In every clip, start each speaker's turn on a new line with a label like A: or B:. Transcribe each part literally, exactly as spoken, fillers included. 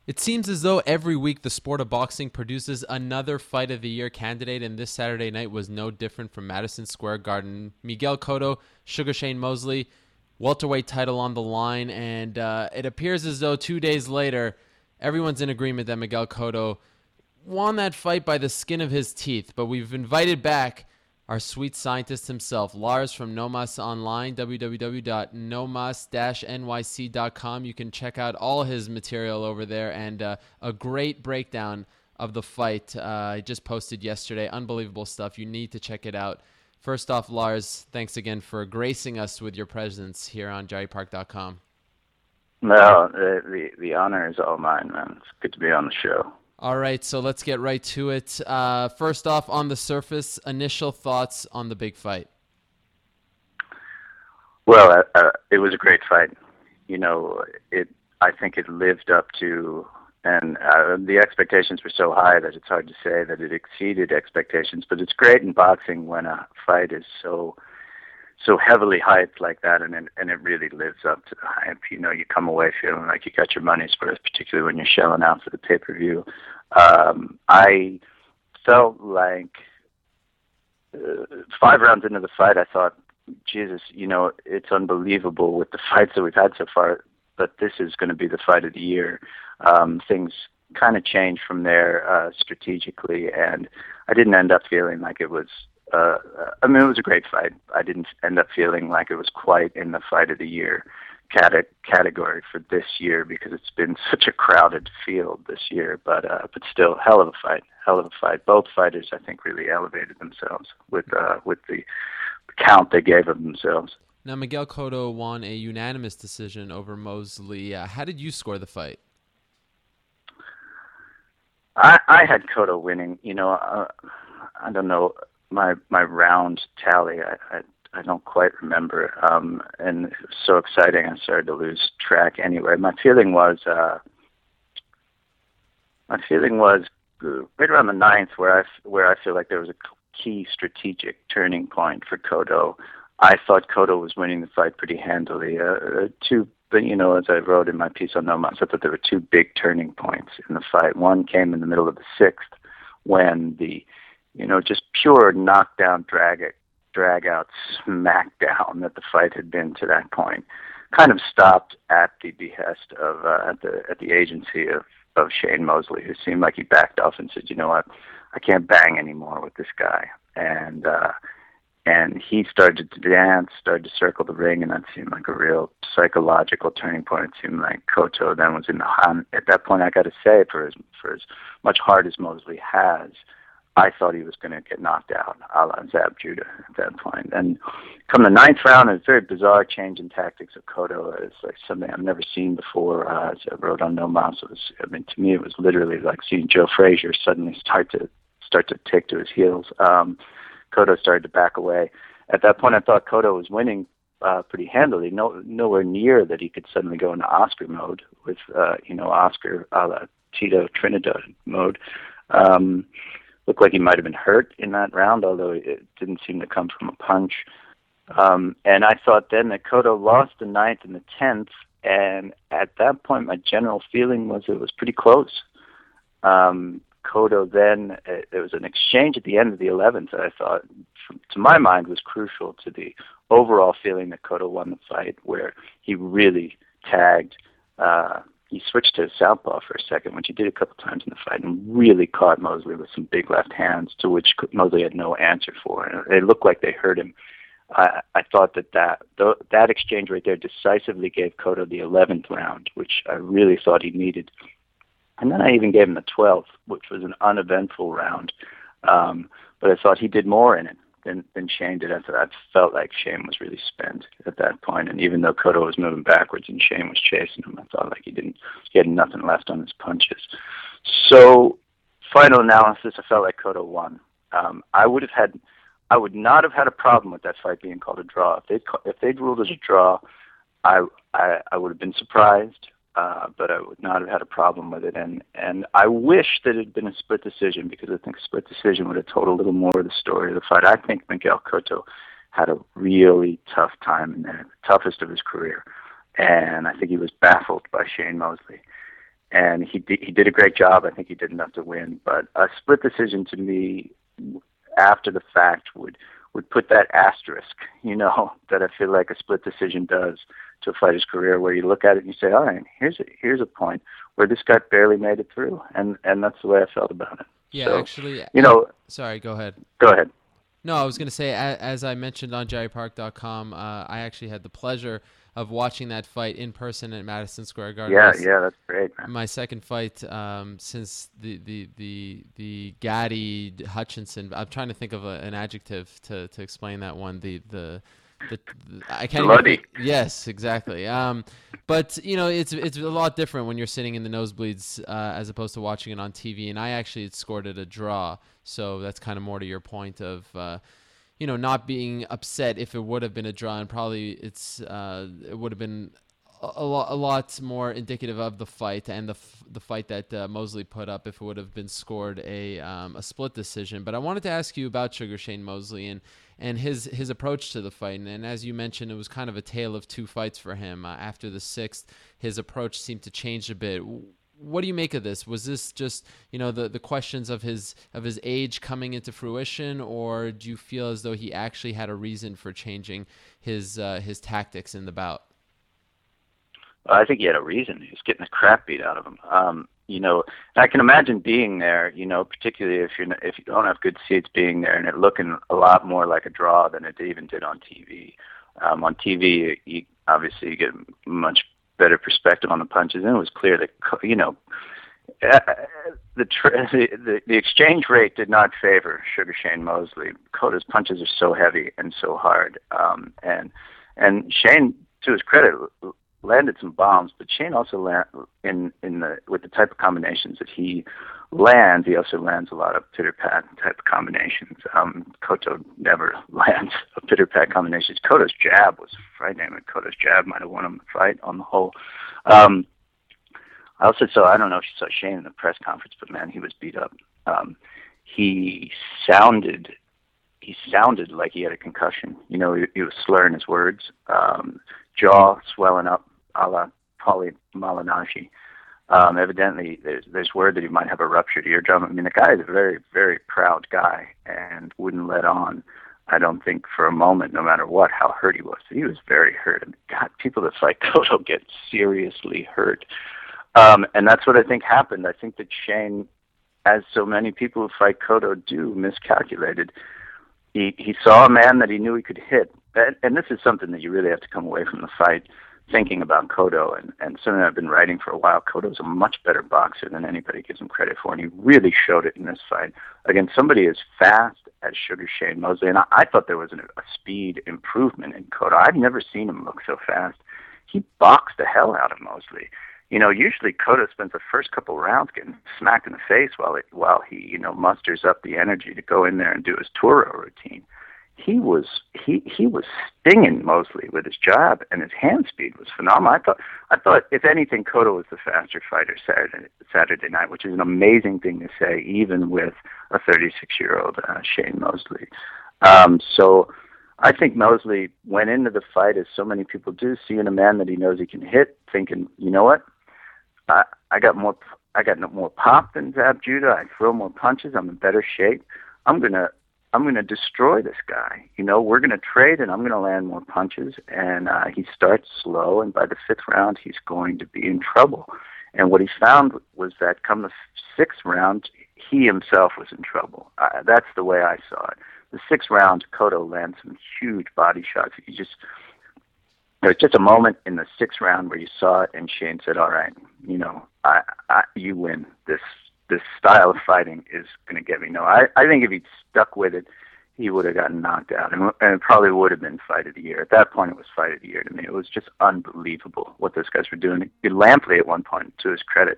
A: It seems as though every week the sport of boxing produces another Fight of the Year candidate, and this Saturday night was no different from Madison Square Garden. Miguel Cotto, Sugar Shane Mosley, welterweight title on the line, and uh, it appears as though two days later, everyone's in agreement that Miguel Cotto won that fight by the skin of his teeth. But we've invited back our sweet scientist himself, Lars from Nomas Online, w w w dot nomas dash n y c dot com. You can check out all his material over there, and uh, a great breakdown of the fight uh, I just posted yesterday. Unbelievable stuff. You need to check it out. First off, Lars, thanks again for gracing us with your presence here on Jarry Park dot com.
B: No, the, the the honor is all mine, man. It's good to be on the show.
A: All right, so let's get right to it. Uh, first off, on the surface, initial thoughts on the big fight.
B: Well, uh, uh, it was a great fight. You know, it. I think it lived up to, and uh, the expectations were so high that it's hard to say that it exceeded expectations. But it's great in boxing when a fight is so so heavily hyped like that, and it, and it really lives up to the hype. You know, you come away feeling like you got your money's worth, particularly when you're shelling out for the pay-per-view. Um, I felt like uh, five rounds into the fight, I thought, Jesus, you know, it's unbelievable with the fights that we've had so far, but this is going to be the fight of the year. Um, things kind of changed from there uh, strategically, and I didn't end up feeling like it was Uh, I mean, it was a great fight. I didn't end up feeling like it was quite in the fight of the year cate- category for this year because it's been such a crowded field this year. But uh, but still, hell of a fight, hell of a fight. Both fighters, I think, really elevated themselves with uh, with the count they gave of themselves.
A: Now, Miguel Cotto won a unanimous decision over Mosley. Uh, how did you score the fight?
B: I, I had Cotto winning. You know, uh, I don't know. My my round tally, I, I I don't quite remember, um, and it was so exciting. I started to lose track. Anyway, my feeling was uh, my feeling was right around the ninth, where I where I feel like there was a key strategic turning point for Cotto. I thought Cotto was winning the fight pretty handily. Uh, two, but you know, as I wrote in my piece on Nomas, I thought there were two big turning points in the fight. One came in the middle of the sixth, when the you know, just pure knockdown, drag it, drag out, smackdown that the fight had been to that point, kind of stopped at the behest of uh, at the at the agency of of Shane Mosley, who seemed like he backed off and said, you know what, I can't bang anymore with this guy, and uh, and he started to dance, started to circle the ring, and that seemed like a real psychological turning point. It seemed like Cotto then was in the hunt. At that point, I got to say, for as for as much heart as Mosley has, I thought he was going to get knocked out, a la Zab Judah at that point. And come the ninth round, a very bizarre change in tactics of Cotto. It's like something I've never seen before. Uh, as I wrote on No Mouse, it was, I mean, to me, it was literally like seeing Joe Frazier suddenly start to start to take to his heels. Um, Cotto started to back away. At that point, I thought Cotto was winning uh, pretty handily. No, nowhere near that he could suddenly go into Oscar mode with, uh, you know, Oscar a la Tito Trinidad mode. Um, Looked like he might have been hurt in that round, although it didn't seem to come from a punch. Um, and I thought then that Cotto lost the ninth and the tenth, and at that point my general feeling was it was pretty close. Um, Cotto then, uh, there was an exchange at the end of the eleventh that I thought, to my mind, was crucial to the overall feeling that Cotto won the fight, where he really tagged uh, he switched to southpaw for a second, which he did a couple times in the fight, and really caught Mosley with some big left hands, to which Mosley had no answer for. And they looked like they hurt him. I, I thought that that, that exchange right there decisively gave Cotto the eleventh round, which I really thought he needed. And then I even gave him the twelfth, which was an uneventful round. Um, but I thought he did more in it than, than Shane did. I, thought, I felt like Shane was really spent at that point. And even though Cotto was moving backwards and Shane was chasing him, I thought like he didn't, he had nothing left on his punches. So, final analysis, I felt like Cotto won. Um, I would have had, I would not have had a problem with that fight being called a draw. If they'd, if they'd ruled as a draw, I, I, I would have been surprised. Uh, but I would not have had a problem with it. And, and I wish that it had been a split decision, because I think a split decision would have told a little more of the story of the fight. I think Miguel Cotto had a really tough time in there, the toughest of his career. And I think he was baffled by Shane Mosley. and he did, he did a great job. I think he did enough to win, but a split decision to me, after the fact, would would put that asterisk, you know, that I feel like a split decision does to a fighter's career, where you look at it and you say, all right, here's a, here's a point where this guy barely made it through, and and that's the way I felt about it.
A: Yeah,
B: so,
A: actually,
B: you know,
A: sorry, go ahead.
B: Go ahead.
A: No, I was going to say, as I mentioned on Jerry Park dot com, uh, I actually had the pleasure of watching that fight in person at Madison Square Garden.
B: Yeah, yeah, that's great, man.
A: My second fight um, since the the the the Gatti Hutchinson. I'm trying to think of a, an adjective to, to explain that one. The the The, the, I can't
B: Bloody.
A: Even, yes, exactly. Um, but you know, it's it's a lot different when you're sitting in the nosebleeds uh, as opposed to watching it on T V. And I actually scored it a draw, so that's kind of more to your point of, uh, you know, not being upset if it would have been a draw, and probably it's uh, it would have been a, a lot a lot more indicative of the fight and the f- the fight that uh, Mosley put up if it would have been scored a um, a split decision. But I wanted to ask you about Sugar Shane Mosley and. and his his approach to the fight. And, and as you mentioned, it was kind of a tale of two fights for him. Uh, after the sixth, his approach seemed to change a bit. What do you make of this? Was this just, you know, the, the questions of his of his age coming into fruition, or do you feel as though he actually had a reason for changing his uh, his tactics in the bout?
B: I think he had a reason. He was getting the crap beat out of him. Um, you know, I can imagine being there, you know, particularly if you're if you don't have good seats, being there and it looking a lot more like a draw than it even did on T V. Um, on T V, you, obviously you get much better perspective on the punches, and it was clear that, you know, uh, the, tra- the the exchange rate did not favor Sugar Shane Mosley. Cota's punches are so heavy and so hard, um, and and Shane, to his credit, landed some bombs, but Shane also land in in the with the type of combinations that he lands. He also lands a lot of pitter pat type of combinations. Um, Cotto never lands a pitter pat combinations. Cota's jab was frightening. Cota's jab might have won him the fight on the whole. Um, I also saw, I don't know if you saw Shane in the press conference, but man, he was beat up. Um, he sounded he sounded like he had a concussion. You know, he, he was slurring his words, um, jaw swelling up, a la Paulie Malignaggi. Um, evidently, there's there's word that he might have a ruptured eardrum. I mean, the guy is a very, very proud guy and wouldn't let on, I don't think, for a moment, no matter what, how hurt he was. He was very hurt. And God, people that fight Cotto get seriously hurt. Um, and that's what I think happened. I think that Shane, as so many people who fight Cotto do, miscalculated. He he saw a man that he knew he could hit. And, and this is something that you really have to come away from the fight thinking about Cotto, and, and something I've been writing for a while. Cotto's a much better boxer than anybody gives him credit for, and he really showed it in this fight against somebody as fast as Sugar Shane Mosley. And I, I thought there was an, a speed improvement in Cotto. I've never seen him look so fast. He boxed the hell out of Mosley. You know, usually Cotto spends the first couple rounds getting smacked in the face while it, while he, you know, musters up the energy to go in there and do his Toro routine. He was he he was stinging Mosley with his jab, and his hand speed was phenomenal. I thought I thought if anything, Cotto was the faster fighter Saturday Saturday night, which is an amazing thing to say, even with a thirty-six-year-old uh, Shane Mosley. Um, so I think Mosley went into the fight, as so many people do, seeing a man that he knows he can hit, thinking, you know what, I, I got more I got more pop than Zab Judah. I throw more punches. I'm in better shape. I'm gonna. I'm going to destroy this guy. You know, we're going to trade, and I'm going to land more punches. And uh, he starts slow, and by the fifth round, he's going to be in trouble. And what he found was that come the sixth round, he himself was in trouble. Uh, that's the way I saw it. The sixth round, Cotto lands some huge body shots. You just there was just a moment in the sixth round where you saw it, and Shane said, "All right, you know, I, I, you win this." This style of fighting is going to get me. No, I, I think if he'd stuck with it, he would have gotten knocked out, and, and it probably would have been fight of the year. At that point, it was fight of the year to me. It was just unbelievable what those guys were doing. Lampley, at one point, to his credit,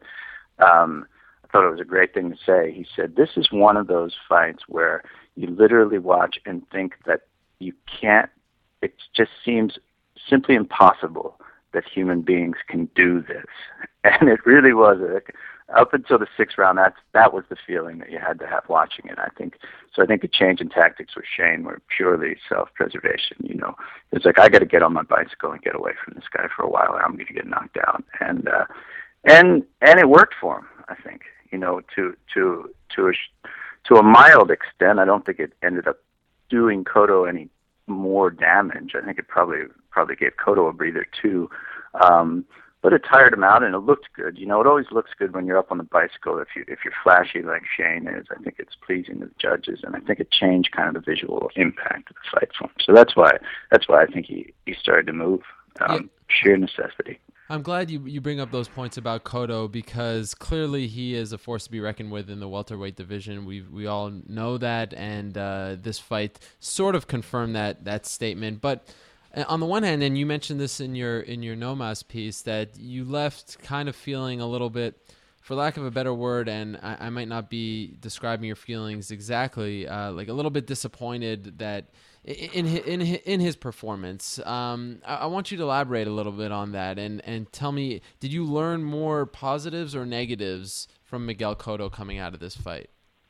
B: um, I thought it was a great thing to say. He said, this is one of those fights where you literally watch and think that you can't, it just seems simply impossible that human beings can do this. And it really was a, up until the sixth round, that's, that was the feeling that you had to have watching it, I think. So I think the change in tactics with Shane were purely self-preservation. You know, it's like, I got to get on my bicycle and get away from this guy for a while, or I'm going to get knocked out. And uh, and and it worked for him. I think, you know, to to to a to a mild extent. I don't think it ended up doing Cotto any more damage. I think it probably probably gave Cotto a breather too. Um, but it tired him out, and it looked good. You know, it always looks good when you're up on the bicycle. If you if you're flashy like Shane is, I think it's pleasing to the judges, and I think it changed kind of the visual impact of the fight for him. So that's why that's why I think he, he started to move. Um, yeah. Sheer necessity.
A: I'm glad you you bring up those points about Cotto, because clearly he is a force to be reckoned with in the welterweight division. We we all know that, and uh, this fight sort of confirmed that that statement. But on the one hand, and you mentioned this in your in your Nomas piece, that you left kind of feeling a little bit, for lack of a better word, and I, I might not be describing your feelings exactly, uh, like a little bit disappointed that in in in his performance. Um, I, I want you to elaborate a little bit on that, and and tell me, did you learn more positives or negatives from Miguel Cotto coming out of this fight?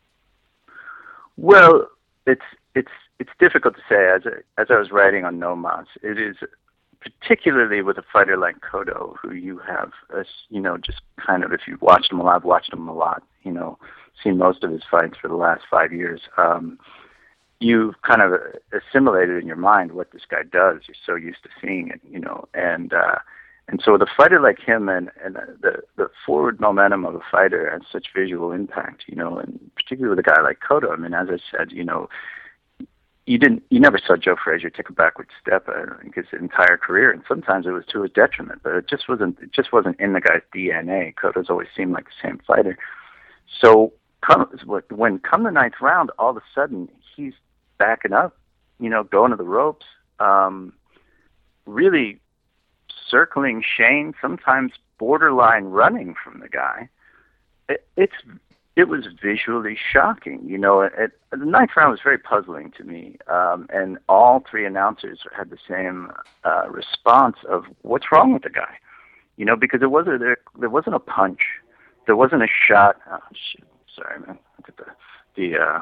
B: Well, it's it's it's difficult to say. As I, as I was writing on Nomas, it is particularly with a fighter like Cotto, who you have, a, you know, just kind of, if you've watched him a lot, I've watched him a lot, you know, seen most of his fights for the last five years. Um, you've kind of assimilated in your mind what this guy does. You're so used to seeing it, you know, and uh, and so with a fighter like him, and, and the the forward momentum of a fighter has such visual impact, you know, and particularly with a guy like Cotto. I mean, as I said, you know, you didn't, you never saw Joe Frazier take a backward step, I think, his entire career, and sometimes it was to his detriment. But it just wasn't, it just wasn't in the guy's D N A. Cotto's always seemed like the same fighter. So come, when come the ninth round, all of a sudden he's backing up, you know, going to the ropes, um, really circling Shane, sometimes borderline running from the guy. It, it's it was visually shocking. You know, it, the ninth round was very puzzling to me, um, and all three announcers had the same uh, response of what's wrong with the guy. You know, because it wasn't there, there wasn't a punch, there wasn't a shot. Oh shit! Sorry, man. Look at the the uh,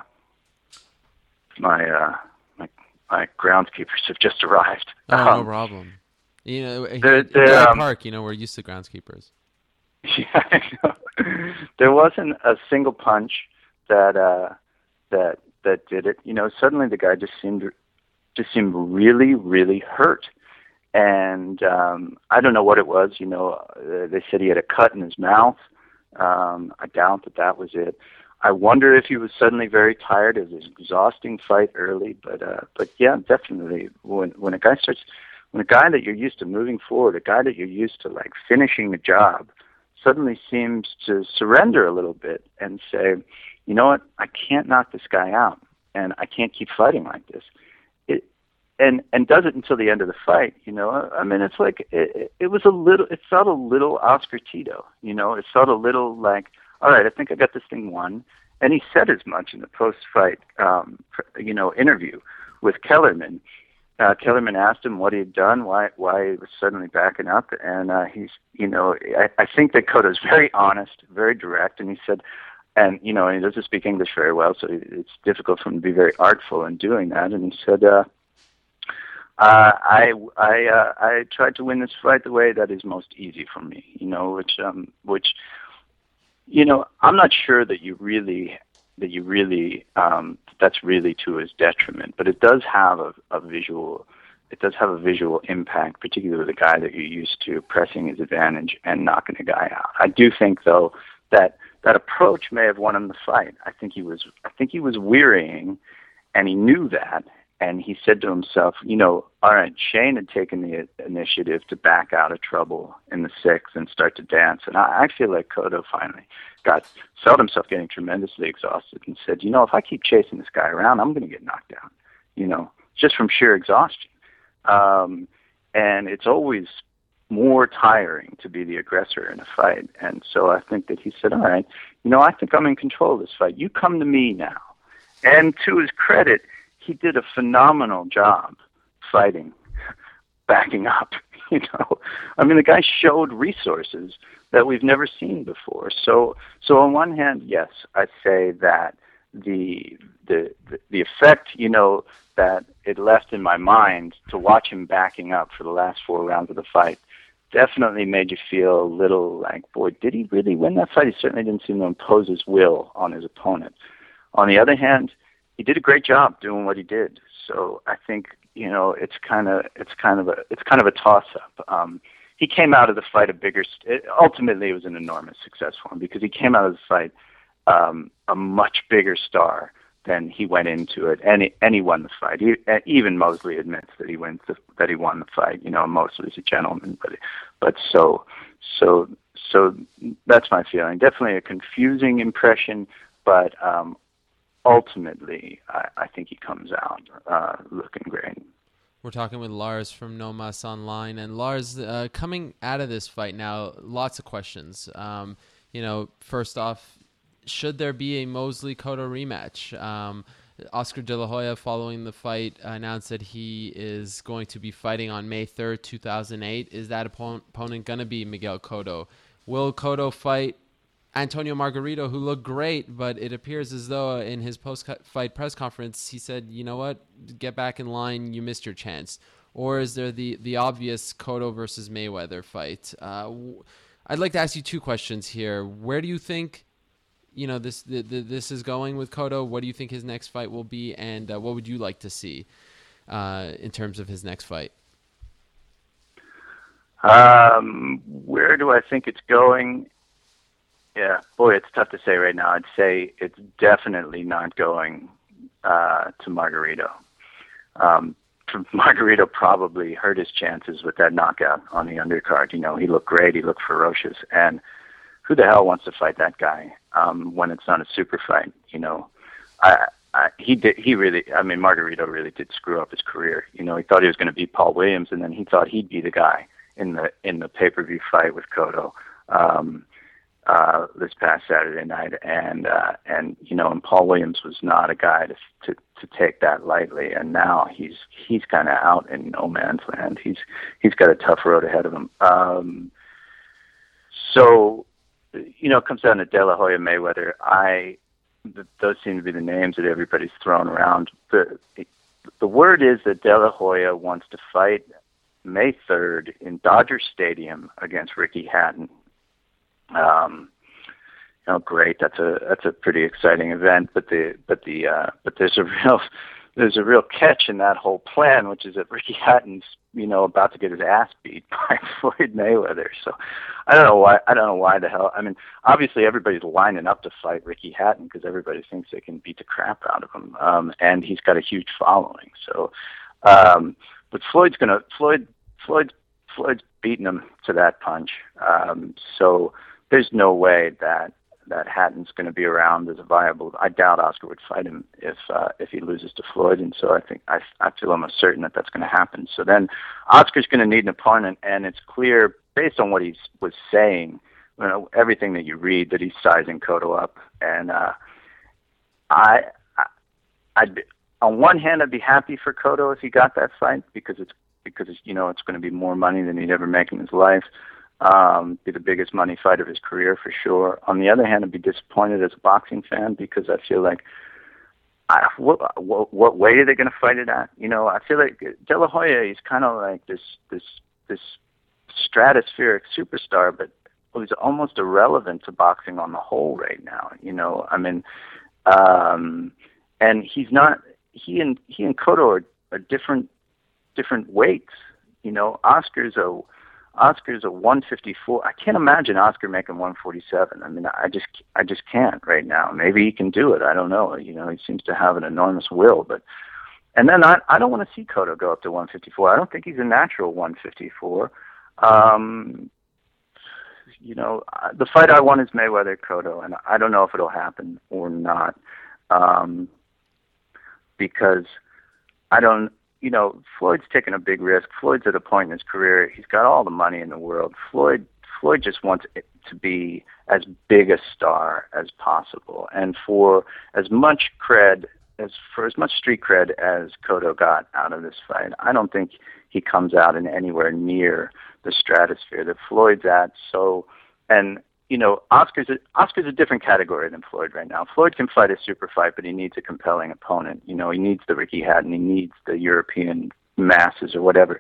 B: my uh, my my groundskeepers have just arrived.
A: Oh,
B: um,
A: no problem. You know,
B: the,
A: the,
B: the, um,
A: Park, you know, we're used to groundskeepers.
B: Yeah, I know. There wasn't a single punch that uh, that that did it. You know, suddenly the guy just seemed just seemed really, really hurt, and um, I don't know what it was. You know, uh, they said he had a cut in his mouth. Um, I doubt that that was it. I wonder if he was suddenly very tired. It was an exhausting fight early, but uh, but yeah, definitely when when a guy starts. When a guy that you're used to moving forward, a guy that you're used to like finishing the job, suddenly seems to surrender a little bit and say, you know what, I can't knock this guy out, and I can't keep fighting like this. It and and does it until the end of the fight. You know, I mean, it's like it, it was a little. It felt a little Oscar Tito. You know, it felt a little like, all right, I think I got this thing won. And he said as much in the post-fight, um, you know, interview with Kellerman. Uh, Kellerman asked him what he had done, why why he was suddenly backing up, and uh, he's, you know, I, I think that Cotto's very honest, very direct, and he said, and you know, he doesn't speak English very well, so it's difficult for him to be very artful in doing that. And he said, uh, uh, I I uh, I tried to win this fight the way that is most easy for me, you know, which um which, you know, I'm not sure that you really. that you really, um, that's really to his detriment. But it does have a, a visual, it does have a visual impact, particularly with a guy that you're used to pressing his advantage and knocking a guy out. I do think, though, that that approach may have won him the fight. I think he was, I think he was wearying, and he knew that. And he said to himself, you know, all right, Shane had taken the initiative to back out of trouble in the sixth and start to dance. And I, I feel like Cotto finally got felt himself getting tremendously exhausted and said, you know, if I keep chasing this guy around, I'm going to get knocked out, you know, just from sheer exhaustion. Um, and it's always more tiring to be the aggressor in a fight. And so I think that he said, all right, you know, I think I'm in control of this fight. You come to me now. And to his credit, he did a phenomenal job fighting, backing up, you know. I mean, the guy showed resources that we've never seen before. So, so on one hand, yes, I'd say that the, the, the effect, you know, that it left in my mind to watch him backing up for the last four rounds of the fight definitely made you feel a little like, boy, did he really win that fight? He certainly didn't seem to impose his will on his opponent. On the other hand, he did a great job doing what he did. So I think, you know, it's kind of it's kind of a it's kind of a toss up. Um, he came out of the fight a bigger. St- ultimately, it was an enormous success for him because he came out of the fight um, a much bigger star than he went into it, and he, and he won the fight. He, even Mosley admits that he wins the, that he won the fight. You know, Mosley's a gentleman, but but so so so that's my feeling. Definitely a confusing impression, but um, ultimately, I, I think he comes out uh, looking great.
A: We're talking with Lars from Nomas Online, and Lars, uh, coming out of this fight now, lots of questions. Um, you know, first off, should there be a Mosley-Cotto rematch? Um, Oscar De La Hoya, following the fight, announced that he is going to be fighting on May third, two thousand eight. Is that opponent, opponent going to be Miguel Cotto? Will Cotto fight Antonio Margarito, who looked great, but it appears as though in his post-fight press conference, he said, you know what, get back in line, you missed your chance? Or is there the, the obvious Cotto versus Mayweather fight? Uh, I'd like to ask you two questions here. Where do you think you know, this the, the, this is going with Cotto? What do you think his next fight will be, and uh, what would you like to see uh, in terms of his next fight?
B: Um, where do I think it's going? Yeah, boy, it's tough to say right now. I'd say it's definitely not going uh, to Margarito. Um, Margarito probably hurt his chances with that knockout on the undercard. You know, he looked great. He looked ferocious, and who the hell wants to fight that guy um, when it's not a super fight? You know, I, I, he did. He really. I mean, Margarito really did screw up his career. You know, he thought he was going to beat Paul Williams, and then he thought he'd be the guy in the in the pay-per-view fight with Cotto um, uh, this past Saturday night. And uh, and you know, and Paul Williams was not a guy to to to take that lightly. And now he's he's kind of out in no man's land. He's he's got a tough road ahead of him. Um, so. You know, it comes down to De La Hoya, Mayweather. I, th- those seem to be the names that everybody's thrown around. The, the word is that De La Hoya wants to fight May third in Dodger Stadium against Ricky Hatton. Um, you know, great. That's a that's a pretty exciting event. But the but the uh, but there's a real there's a real catch in that whole plan, which is that Ricky Hatton's you know about to get his ass beat by Floyd Mayweather. So. I don't know why. I don't know why the hell. I mean, obviously everybody's lining up to fight Ricky Hatton because everybody thinks they can beat the crap out of him, um, and he's got a huge following. So, um, but Floyd's gonna Floyd Floyd Floyd's beating him to that punch. Um, so there's no way that that Hatton's going to be around as a viable. I doubt Oscar would fight him if uh, if he loses to Floyd, and so I think I I feel almost certain that that's going to happen. So then Oscar's going to need an opponent, and it's clear based on what he was saying, you know, everything that you read, that he's sizing Cotto up. And uh, I, I, I'd be, on one hand, I'd be happy for Cotto if he got that fight because it's because it's, you know it's going to be more money than he'd ever make in his life. Um, be the biggest money fight of his career for sure. On the other hand, I'd be disappointed as a boxing fan because I feel like, I, what, what, what weight are they going to fight it at? You know, I feel like De La Hoya is kind of like this this this. stratospheric superstar, but who's almost irrelevant to boxing on the whole right now. You know, I mean, um, and he's not. He and he and Cotto are, are different, different weights. You know, Oscar's a Oscar's a one fifty-four. I can't imagine Oscar making one forty-seven. I mean, I just I just can't right now. Maybe he can do it. I don't know. You know, he seems to have an enormous will, but. And then I I don't want to see Cotto go up to one fifty-four. I don't think he's a natural one fifty-four. Um, you know, the fight I want is Mayweather Cotto, and I don't know if it'll happen or not, um, because I don't. You know, Floyd's taking a big risk. Floyd's at a point in his career; he's got all the money in the world. Floyd, Floyd just wants it to be as big a star as possible, and for as much cred as for as much street cred as Cotto got out of this fight, I don't think he comes out in anywhere near the stratosphere that Floyd's at. So, and you know, Oscar's a, Oscar's a different category than Floyd right now. Floyd can fight a super fight, but he needs a compelling opponent. You know, he needs the Ricky Hatton, he needs the European masses or whatever.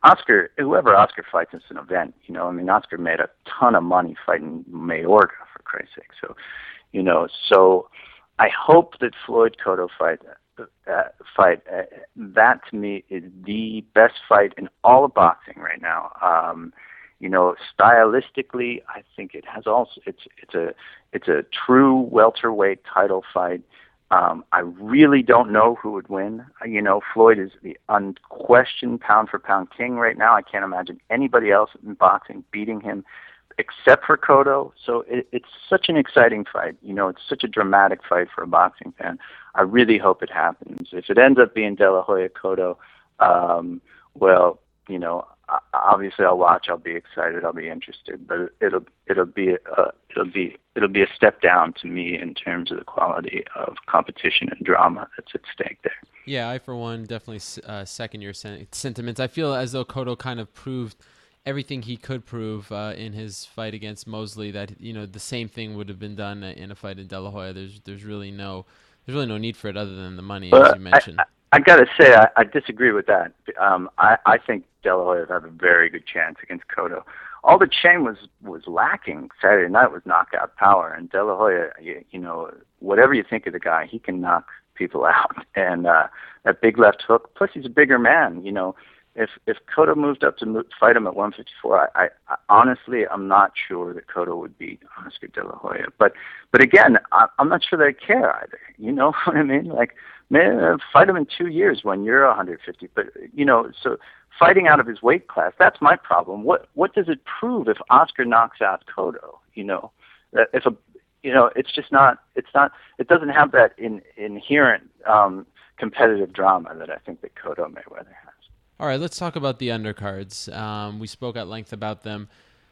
B: Oscar, whoever Oscar fights is an event. You know, I mean, Oscar made a ton of money fighting Mayorga, for Christ's sake. So, you know, so I hope that Floyd Cotto fight, uh, fight uh, that to me is the best fight in all of boxing right now. Um, you know, stylistically, I think it has also it's it's a it's a true welterweight title fight. Um, I really don't know who would win. You know, Floyd is the unquestioned pound-for-pound king right now. I can't imagine anybody else in boxing beating him except for Cotto. So it, it's such an exciting fight. You know, it's such a dramatic fight for a boxing fan. I really hope it happens. If it ends up being De La Hoya Cotto, um, well, you know, obviously I'll watch. I'll be excited. I'll be interested. But it'll it'll be a, it'll be it'll be a step down to me in terms of the quality of competition and drama that's at stake there.
A: Yeah, I for one definitely uh, second your sen- sentiments. I feel as though Cotto kind of proved everything he could prove uh, in his fight against Mosley. That, you know, the same thing would have been done in a fight in De La Hoya. There's there's really no there's really no need for it other than the money,
B: Well,
A: as you mentioned.
B: I, I, I got to say I, I disagree with that. Um, I I think De La Hoya would have a very good chance against Cotto. All that Shane was was lacking Saturday night was knockout power, and De La Hoya, you, you know, whatever you think of the guy, he can knock people out. And uh, that big left hook. Plus, he's a bigger man. You know, if if Cotto moved up to mo- fight him at one fifty-four, I, I, I honestly I'm not sure that Cotto would beat Oscar De La Hoya. But but again, I, I'm not sure that I care either. You know what I mean? Like, man, fight him in two years when you're one fifty. But you know, so fighting out of his weight class, that's my problem. What what does it prove if Oscar knocks out Cotto? You know, that if a you know, it's just not. It's not. It doesn't have that in, inherent um, competitive drama that I think that Cotto Mayweather has.
A: All right, let's talk about the undercards. Um, we spoke at length about them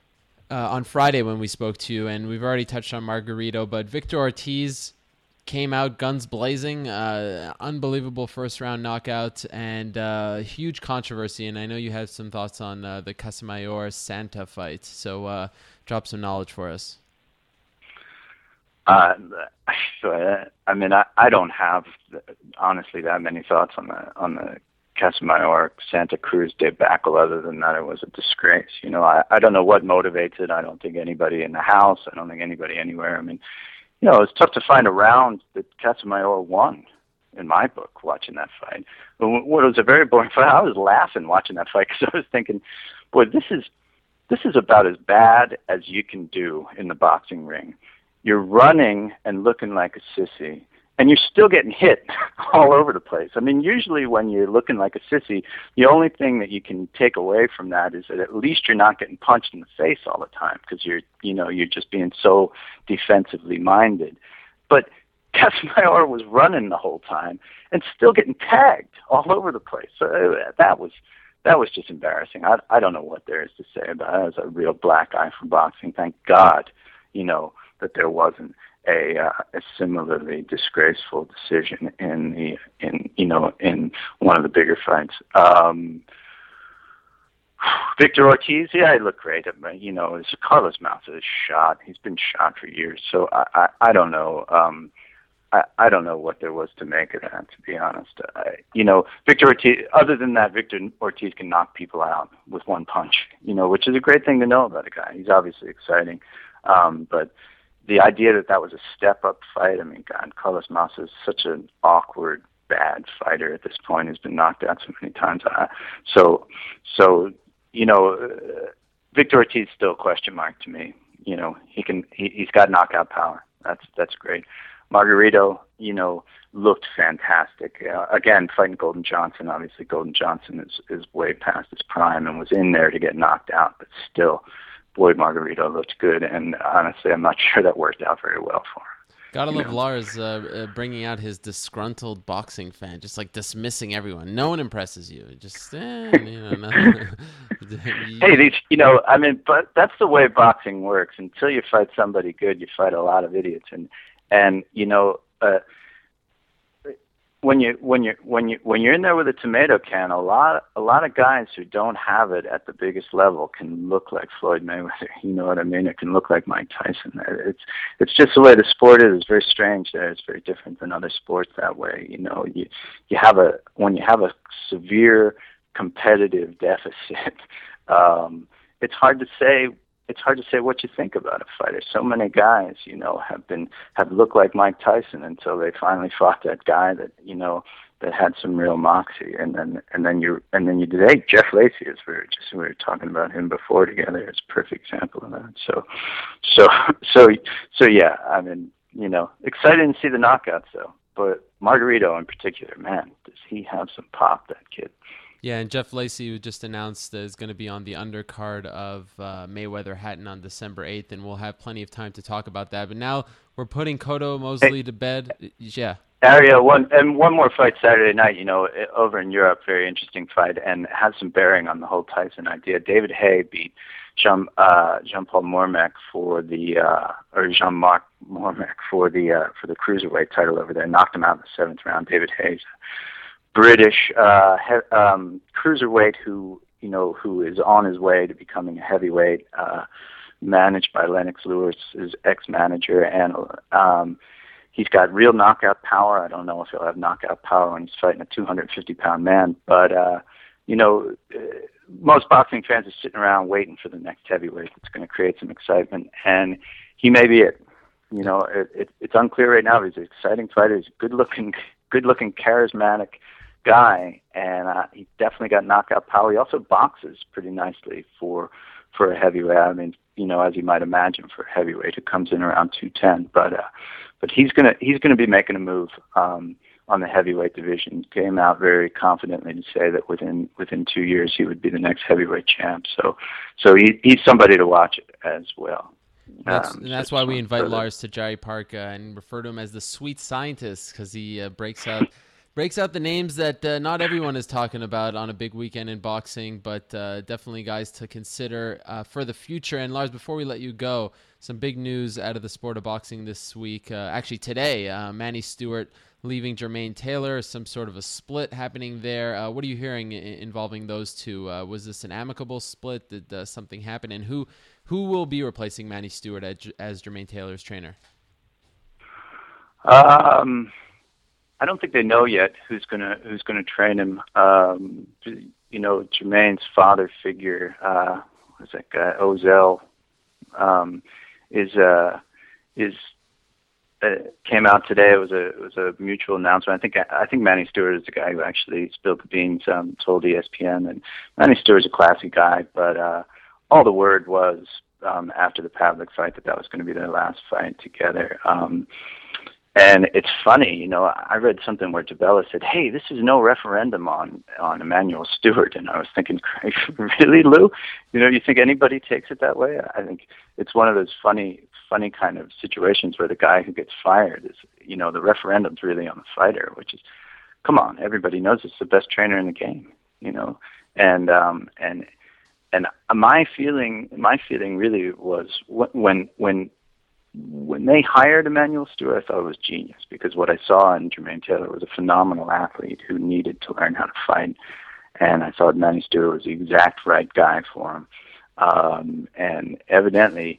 A: uh, on Friday when we spoke to you, and we've already touched on Margarito, but Victor Ortiz came out guns blazing, uh, unbelievable first-round knockout, and uh, huge controversy, and I know you had some thoughts on uh, the Casamayor-Santa fight, so uh, drop some knowledge for us.
B: Uh, I mean, I, I don't have, honestly, that many thoughts on the on the Casamayor Santa Cruz debacle, other than that it was a disgrace. You know, I, I don't know what motivates it. I don't think anybody in the house, I don't think anybody anywhere. I mean, you know, it's tough to find a round that Casamayor won, in my book, watching that fight. But what was a very boring fight, I was laughing watching that fight because I was thinking, boy, this is this is about as bad as you can do in the boxing ring. You're running and looking like a sissy, and you're still getting hit all over the place. I mean, usually when you're looking like a sissy, the only thing that you can take away from that is that at least you're not getting punched in the face all the time because you're, you know, you're just being so defensively minded. But Casamayor was running the whole time and still getting tagged all over the place. So that was that was just embarrassing. I I don't know what there is to say about it. It was a real black eye for boxing. Thank God, you know, that there wasn't a, uh, a similarly disgraceful decision in the in you know in one of the bigger fights. Um, Victor Ortiz, yeah, he looked great. You know, it's Carlos Mauza is shot. He's been shot for years, so I I, I don't know. Um, I, I don't know what there was to make of that, to be honest. I, you know, Victor Ortiz, other than that, Victor Ortiz can knock people out with one punch, you know, which is a great thing to know about a guy. He's obviously exciting. Um, but the idea that that was a step-up fight, I mean, God, Carlos Mauza is such an awkward, bad fighter at this point. He's been knocked out so many times. Uh, so, so you know, uh, Victor Ortiz is still a question mark to me. You know, he can, he, he's got knockout power. That's that's great. Margarito, you know, looked fantastic. Uh, again, fighting Golden Johnson. Obviously, Golden Johnson is is way past his prime and was in there to get knocked out, but still, boy, Margarito looked good. And honestly, I'm not sure that worked out very well for him.
A: Gotta love
B: know?
A: Lars uh, uh, bringing out his disgruntled boxing fan, just like dismissing everyone. No one impresses you. Just, eh, you know, nothing.
B: Hey, these, you know, I mean, but that's the way boxing works. Until you fight somebody good, you fight a lot of idiots. And, and you know, uh, when you when you when you when you're in there with a tomato can, a lot a lot of guys who don't have it at the biggest level can look like Floyd Mayweather. You know what I mean? It can look like Mike Tyson. It's it's just the way the sport is. It's very strange there. It's very different than other sports that way. You know, you you have a when you have a severe competitive deficit. um, it's hard to say. It's hard to say what you think about a fighter. So many guys, you know, have been have looked like Mike Tyson until they finally fought that guy that you know that had some real moxie, and then and then you and then you did. Hey, Jeff Lacey, as we were just we were talking about him before together, it's a perfect example of that. So, so so so yeah. I mean, you know, excited to see the knockouts though. But Margarito in particular, man, does he have some pop? That kid.
A: Yeah, and Jeff Lacey, who just announced, is going to be on the undercard of uh, Mayweather Hatton on December eighth, and we'll have plenty of time to talk about that. But now we're putting Cotto Mosley
B: hey,
A: to bed. Yeah.
B: Ariel, one and one more fight Saturday night. You know, over in Europe, very interesting fight, and has some bearing on the whole Tyson idea. David Haye beat Jean uh, Jean-Paul Mormac for the uh, or Jean-Marc Mormac for the uh, for the cruiserweight title over there. Knocked him out in the seventh round. David Haye's British uh, he- um, cruiserweight who you know who is on his way to becoming a heavyweight, uh, managed by Lennox Lewis, his ex-manager, and um, he's got real knockout power. I don't know if he'll have knockout power when he's fighting a two hundred fifty pound man, but uh, you know, uh, most boxing fans are sitting around waiting for the next heavyweight that's going to create some excitement, and he may be it. You know, it, it, it's unclear right now. He's an exciting fighter. He's a good-looking, good-looking, charismatic guy, and uh, he's definitely got knockout power. He also boxes pretty nicely for for a heavyweight. I mean, you know, as you might imagine, for a heavyweight who comes in around two ten. But uh, but he's gonna he's gonna be making a move um, on the heavyweight division. Came out very confidently to say that within within two years he would be the next heavyweight champ. So so he, he's somebody to watch as well.
A: That's,
B: Um,
A: and that's
B: so
A: why we invite
B: further.
A: Lars to Jari Park uh, and refer to him as the sweet scientist, because he uh, breaks out breaks out the names that uh, not everyone is talking about on a big weekend in boxing, but uh, definitely guys to consider uh, for the future. And Lars, before we let you go, some big news out of the sport of boxing this week. Uh, actually today, uh, Manny Stewart leaving Jermaine Taylor, some sort of a split happening there. Uh, what are you hearing I- involving those two? Uh, was this an amicable split? Did uh, something happen? And who who will be replacing Manny Stewart as, as Jermaine Taylor's trainer?
B: Um, I don't think they know yet who's gonna who's gonna train him. Um, you know, Jermaine's father figure, uh, what's that guy, Ozell, um, is uh, is uh, came out today. It was a it was a mutual announcement. I think I think Manny Stewart is the guy who actually spilled the beans, um, told E S P N, and Manny Stewart's a classy guy, but uh, all the word was um, after the Pavlik fight that that was going to be their last fight together. Um, And it's funny, you know, I read something where Tabella said, hey, this is no referendum on, on Emmanuel Stewart. And I was thinking, really, Lou? You know, you think anybody takes it that way? I think it's one of those funny, funny kind of situations where the guy who gets fired is, you know, the referendum's really on the fighter, which is, come on, everybody knows it's the best trainer in the game, you know. And, um, and, and my feeling, my feeling really was when, when, When they hired Emmanuel Stewart, I thought it was genius, because what I saw in Jermaine Taylor was a phenomenal athlete who needed to learn how to fight, and I thought Manny Stewart was the exact right guy for him. Um, and evidently,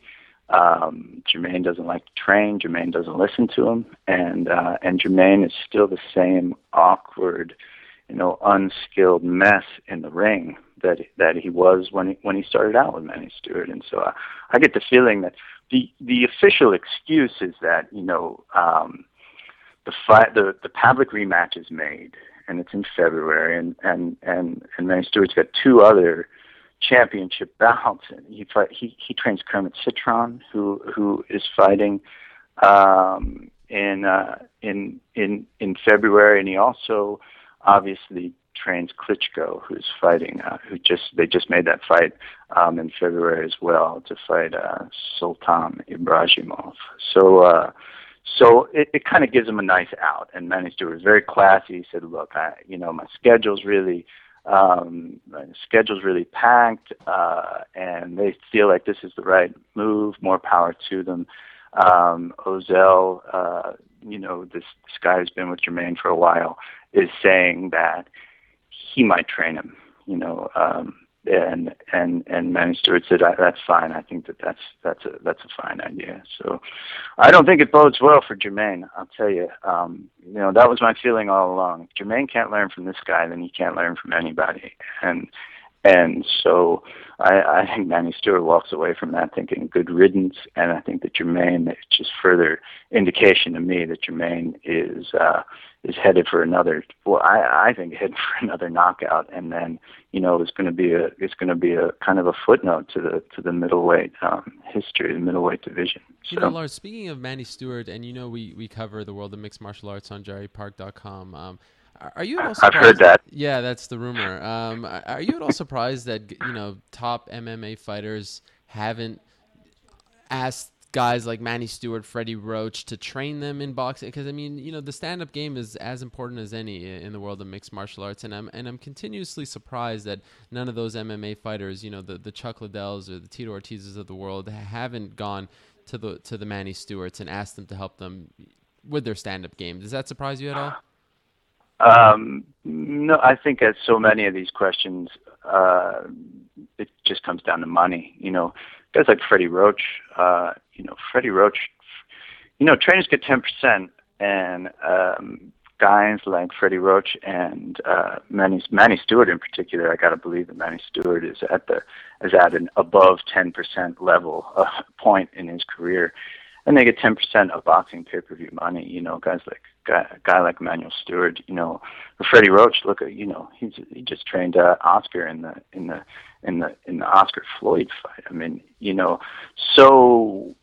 B: um, Jermaine doesn't like to train. Jermaine doesn't listen to him, and uh, and Jermaine is still the same awkward, you know, unskilled mess in the ring that that he was when he when he started out with Manny Stewart. And so I, I get the feeling that the the official excuse is that, you know, um, the fight the the Pavlik rematch is made, and it's in February, and and and, and Manny Stewart's got two other championship bouts, and he fight, he he trains Kermit Citron, who who is fighting um, in uh, in in in February, and he also obviously trains Klitschko, who's fighting, uh, who just they just made that fight um, in February as well, to fight uh, Sultan Ibrahimov. So, uh, so it, it kind of gives him a nice out. And Manny Stewart was very classy. He said, "Look, I, you know, my schedule's really, um, my schedule's really packed, uh, and they feel like this is the right move. More power to them." Um, Ozell, uh, you know, this, this guy who's been with Jermaine for a while, is saying that he might train him, you know, um, and and and Manny Stewart said, "That's fine. I think that that's that's a that's a fine idea." So, I don't think it bodes well for Jermaine. I'll tell you. Um, you know, that was my feeling all along. If Jermaine can't learn from this guy, then he can't learn from anybody. And and so I, I think Manny Stewart walks away from that thinking good riddance. And I think that Jermaine, it's just further indication to me that Jermaine is uh, is headed for another. Well, I, I think headed for another knockout. And then, you know, it's going to be a it's going to be a kind of a footnote to the to the middleweight um, history, the middleweight division. So.
A: You know, Lars, speaking of Manny Stewart, and you know, we, we cover the world of mixed martial arts on Jerry Park dot com. Um, Are you at all surprised?
B: I've heard that.
A: Yeah, that's the rumor. Um, are you at all surprised that, you know, top M M A fighters haven't asked guys like Manny Stewart, Freddie Roach to train them in boxing? Because I mean, you know, the stand-up game is as important as any in the world of mixed martial arts, and I'm and I'm continuously surprised that none of those M M A fighters, you know, the the Chuck Liddells or the Tito Ortizes of the world, haven't gone to the to the Manny Stewarts and asked them to help them with their stand-up game. Does that surprise you at all?
B: Um, no, I think as so many of these questions, uh, it just comes down to money. You know, guys like Freddie Roach, uh, you know, Freddie Roach, you know, trainers get ten percent, and um, guys like Freddie Roach and uh, Manny, Manny Stewart in particular, I got to believe that Manny Stewart is at the is at an above ten percent level uh, point in his career. And they get ten percent of boxing pay-per-view money. You know, guys like guy, a guy like Emmanuel Stewart. You know, Freddie Roach. Look at you know he's he just trained uh, Oscar in the in the in the in the Oscar Floyd fight. I mean, you know, so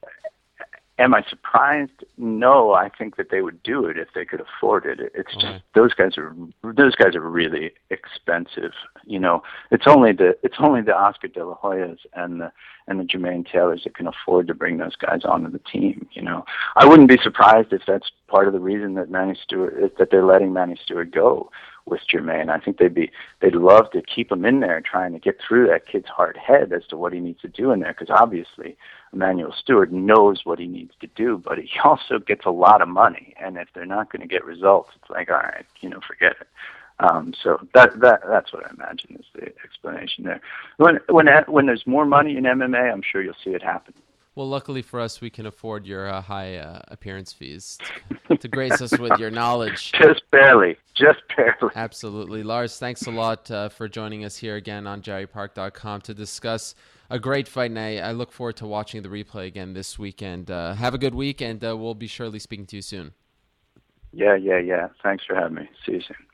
B: am I surprised? No, I think that they would do it if they could afford it. It's just
A: Okay.
B: those guys are those guys are really expensive. You know, it's only the it's only the Oscar De La Hoyas and the and the Jermaine Taylors that can afford to bring those guys onto the team. You know, I wouldn't be surprised if that's part of the reason that Manny Stewart that they're letting Manny Stewart go with Jermaine. I think they'd be they'd love to keep him in there, trying to get through that kid's hard head as to what he needs to do in there, because obviously Emmanuel Stewart knows what he needs to do, but he also gets a lot of money, and if they're not going to get results, it's like, all right, you know, forget it. Um, so that that that's what I imagine is the explanation there. When when when there's more money in M M A, I'm sure you'll see it happen.
A: Well, luckily for us, we can afford your uh, high uh, appearance fees to, to grace us with your knowledge.
B: Just barely, just barely.
A: Absolutely. Lars, thanks a lot uh, for joining us here again on Jerry Park dot com to discuss a great fight, and I, I look forward to watching the replay again this weekend. Uh, have a good week, and uh, we'll be surely speaking to you soon.
B: Yeah, yeah, yeah. Thanks for having me. See you soon.